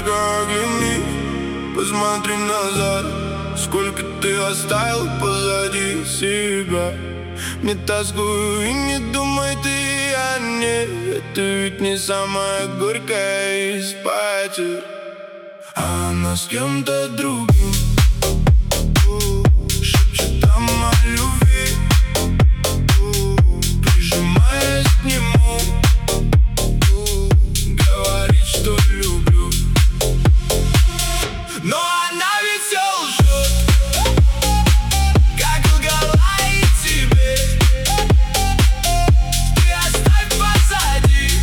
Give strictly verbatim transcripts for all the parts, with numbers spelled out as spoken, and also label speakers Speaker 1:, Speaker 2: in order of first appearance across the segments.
Speaker 1: девушка, огляни, посмотри назад. Сколько ты оставил позади себя. Не тоскуй и не думай ты о ней. Это ведь не самая горькая из потерь. А она с кем-то другим шепчет там о любви, прижимаясь к нему, говорит, что люблю. Но она ведь все лжет, как лгала и тебе. Ты оставь позади,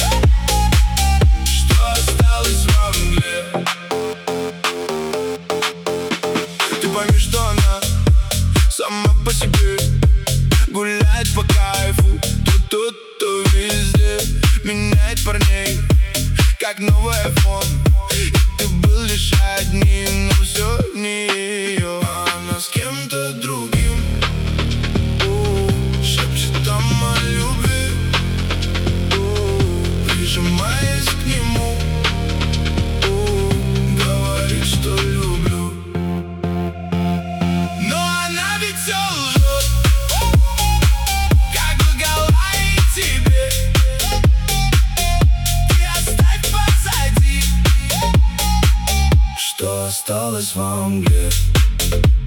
Speaker 1: что осталось во мгле. Ты пойми, что она сама по себе гуляет по кайфу, то тут, то везде. Меняет парней, как новый айфон. И ты был лишь одним, но все не ее. А она с кем-то другим шепчет там о любви, прижимаясь к нему, говорит, что люблю. Но она ведь все лжет, как лгала и тебе. Ты оставь позади, что осталось во мгле.